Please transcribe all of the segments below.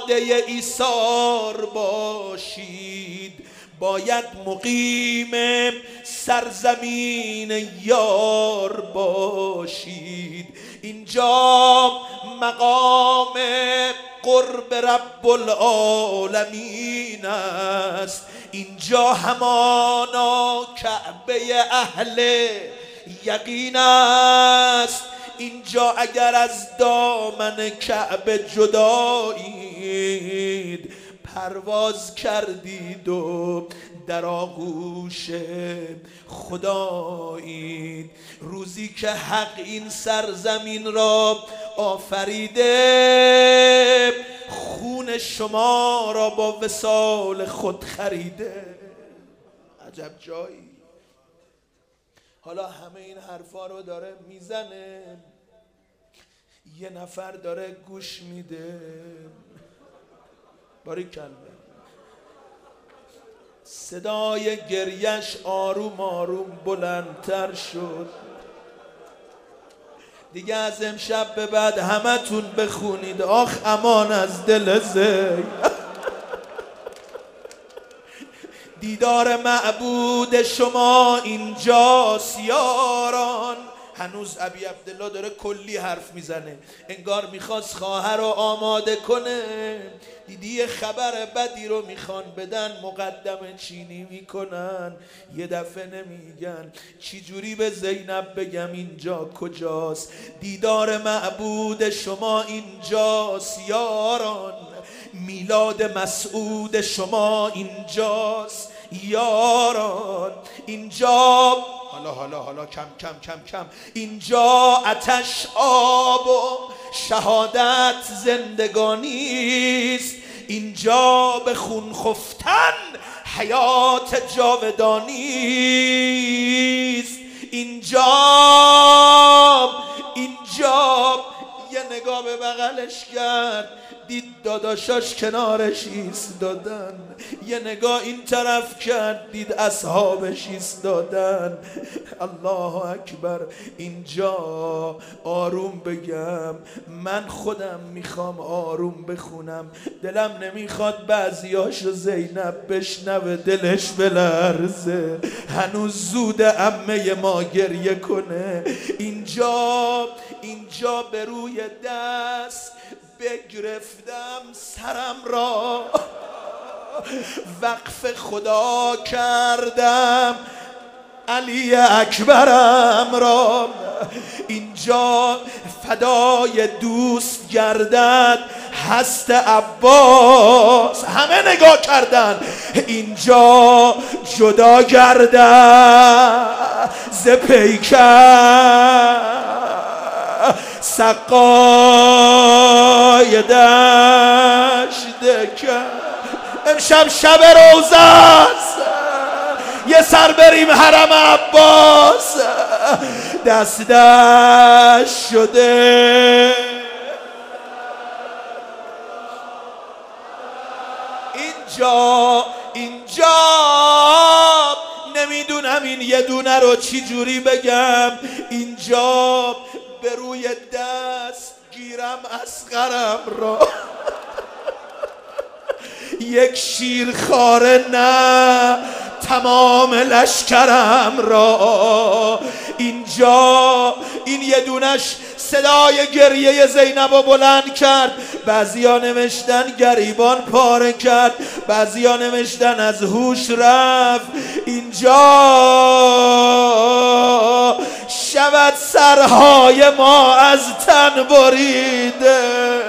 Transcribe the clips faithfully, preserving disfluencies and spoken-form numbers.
آماده ایثار باشید، باید مقیم سرزمین یار باشید. اینجا مقام قرب رب العالمین است، اینجا همانا کعبه اهل یقین است. اینجا اگر از دامن کعبه جدایید، پرواز کردید و در آغوش خدایید. روزی که حق این سرزمین را آفریده، خون شما را با وصال خود خریده. عجب جایی. حالا همه این حرفا رو داره میزنه، یه نفر داره گوش میده. باریکلا. صدای گریش آروم آروم بلندتر شد. دیگه از امشب به بعد همه تون بخونید آخ امان از دل زی. دیدار معبود شما اینجاست یاران. هنوز ابی عبدالله داره کلی حرف میزنه، انگار میخواست خواهر رو آماده کنه. دیدی خبر بدی رو میخوان بدن، مقدم چینی میکنن، یه دفعه نمیگن. چی جوری به زینب بگم اینجا کجاست؟ دیدار معبود شما اینجاست یاران. میلاد مسعود شما اینجاست یاران. اینجا حالا حالا حالا کم کم کم کم اینجا آتش آب و شهادت زندگانیست. اینجا به خون خفتن حیات جاودانیست. اینجا اینجا یه نگاه به بغلش کرد، دید داداشاش کنارش ایستادن. یه نگاه این طرف کرد، دید اصحابش ایستادن. الله اکبر. اینجا آروم بگم، من خودم میخوام آروم بخونم، دلم نمیخواد بعضیاشو زینب بشنوه دلش بلرزه. هنوز زود عمه ما گریه کنه. اینجا اینجا به روی دست بگرفتم سرم را، وقف خدا کردم علی اکبرم را. اینجا فدای دوست گردد هست عباس. همه نگاه کردن. اینجا جدا گردد ز پیکر سقای دشت کرد. امشب شب روزه است، یه سر بریم حرم عباس. دست دست شده اینجا اینجا نمیدونم این یه دونه رو چی جوری بگم. اینجا به روی دست گیرم اصغرم را، یک شیرخواره نه تمام لشکرم را. اینجا این یه دونش صدای گریه زینب رو بلند کرد. بعضیا نوشتن گریبان پاره کرد، بعضیا نوشتن از هوش رفت. اینجا شود سرهای ما از تن بریده.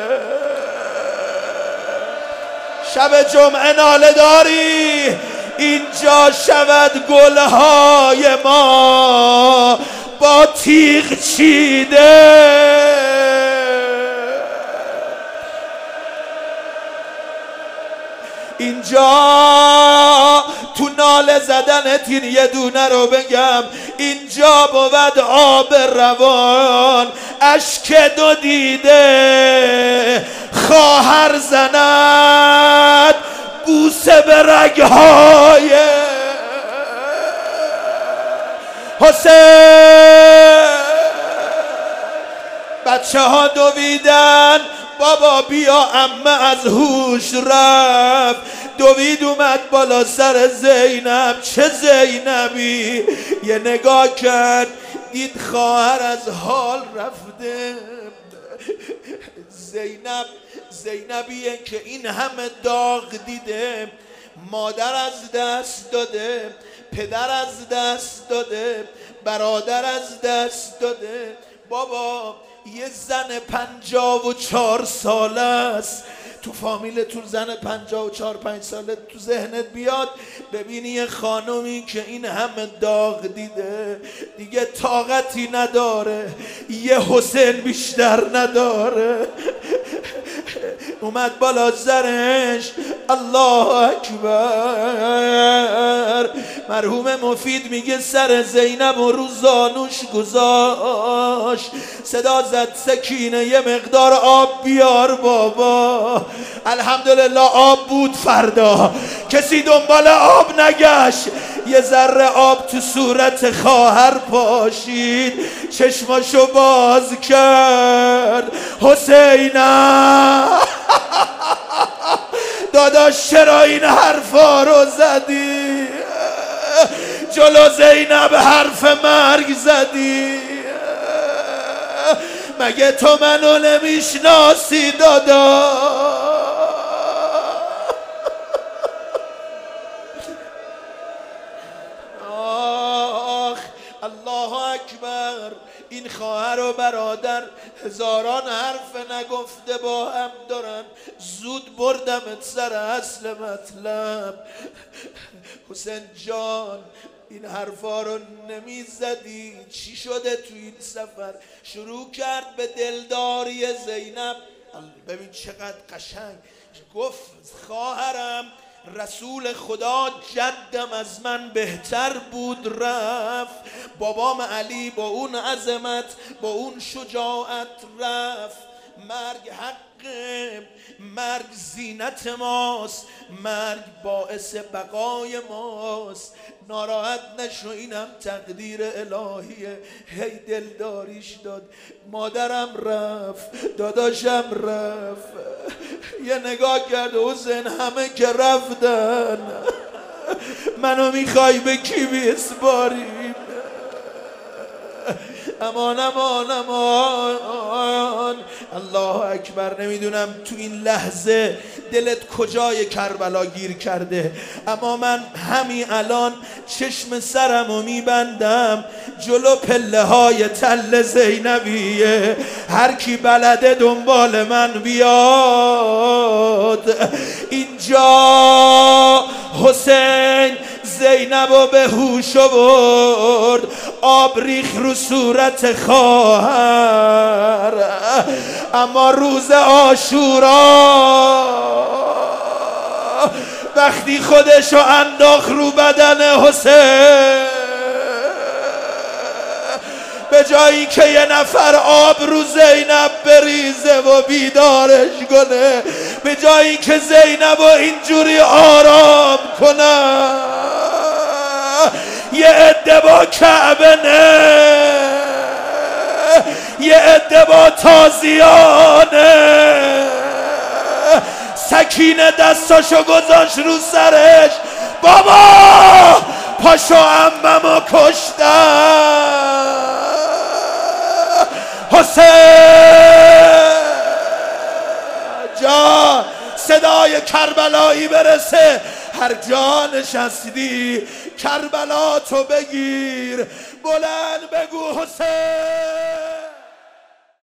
شب جمعه ناله داری، اینجا شود گلهای ما با تیغ چیده. اینجا تو ناله زدنت این یه دونه رو بگم. اینجا بود آب روان، اشک دو دیده خواهر زند بوسه به رگهای حسین. بچه ها دویدن بابا بیا عمه از هوش رفت، دوید اومد بالا سر زینب. چه زینبی؟ یه نگاه کرد دید خواهر از حال رفته. زینب زینبیه که این همه داغ دیده، مادر از دست داده، پدر از دست داده، برادر از دست داده. بابا یه زن پنجاه و چهار ساله است، تو فامیلتون زن پنجاه و چهار پنج ساله تو ذهنت بیاد، ببینی یه خانومی که این همه داغ دیده دیگه طاقتی نداره، یه حسین بیشتر نداره. اومد بالا سرش، الله اکبر. مرحوم مفید میگه سر زینب و رو زانوش گذاشت، صدا زد سکینه یه مقدار آب بیار بابا. الحمدلله آب بود. فردا کسی دنبال آب نگشت، یه ذره آب تو صورت خواهر پاشید، چشماشو باز کرد. حسینم داداش چرا این حرفا رو زدی؟ جلو زینب حرف مرگ زدی؟ مگه تو منو نمیشناسی دادا؟ آخ الله اکبر. این خواهر و برادر هزاران حرف نگفته با هم دارن. زود بردمت سر اصل مطلب. حسین جان این حرفا رو نمیزدی، چی شده تو این سفر؟ شروع کرد به دلداری زینب. ببین چقدر قشنگ گفت خواهرم رسول خدا جدم از من بهتر بود رفت، بابام علی با اون عظمت با اون شجاعت رفت. مرگ حقه، مرگ زینت ماست، مرگ باعث بقای ماست. ناراحت نشو اینم تقدیر الهیه. هی دلداریش داد. مادرم رفت، داداشم رفت. یه نگاه کرد حسین همه که رفتن، منو میخوای به کی بسپاریم؟ امان امان امان. الله اکبر. نمیدونم تو این لحظه دلت کجای کربلا گیر کرده، اما من همین الان چشم سرمو میبندم جلو پله های تل زینبیه. هر کی بلده دنبال من بیاد. اینجا حسین زینبو به هوش آورد، آب ریخ رو صورت خواهر. اما روز عاشورا وقتی خودشو انداخت رو بدن حسین، به جایی که یه نفر آب رو زینب بریزه و بیدارش کنه، به جایی که زینب و اینجوری آرام کنه، یه عده با کعبه نه، یه عده با تازیانه. سکینه دستاشو گذاشت رو سرش، بابا پاشو عممو کشتن. حسین جان صدای کربلایی برسه، هر جا نشستی کربلا تو بگیر، بلند بگو حسین.